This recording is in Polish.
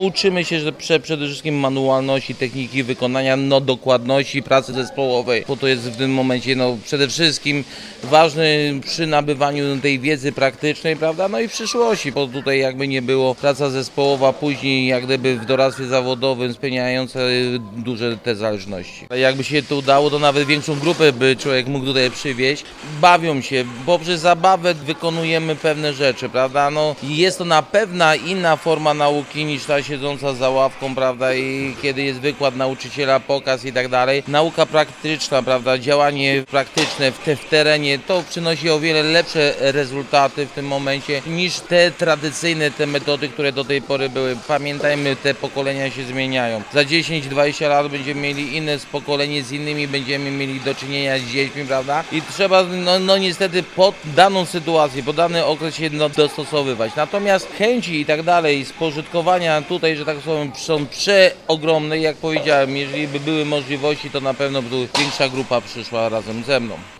Uczymy się, że przede wszystkim manualności, techniki wykonania, dokładności pracy zespołowej, bo to jest w tym momencie przede wszystkim ważny przy nabywaniu tej wiedzy praktycznej, prawda, no i w przyszłości, bo tutaj jakby nie było praca zespołowa później jak gdyby w doradztwie zawodowym spełniająca duże te zależności. Jakby się to udało, to nawet większą grupę by człowiek mógł tutaj przywieźć. Bawią się, poprzez zabawę wykonujemy pewne rzeczy, prawda, jest to na pewno inna forma nauki niż ta siedząca za ławką, prawda, i kiedy jest wykład nauczyciela, pokaz i tak dalej. Nauka praktyczna, prawda, działanie praktyczne w terenie, to przynosi o wiele lepsze rezultaty w tym momencie niż te tradycyjne metody, które do tej pory były. Pamiętajmy, te pokolenia się zmieniają. Za 10-20 lat będziemy mieli inne pokolenie, z innymi będziemy mieli do czynienia z dziećmi, prawda, i trzeba niestety pod daną sytuację, pod dany okres się dostosowywać. Natomiast chęci i tak dalej, spożytkowania tutaj, że tak są przeogromne, jak powiedziałem, jeżeli by były możliwości, to na pewno by większa grupa przyszła razem ze mną.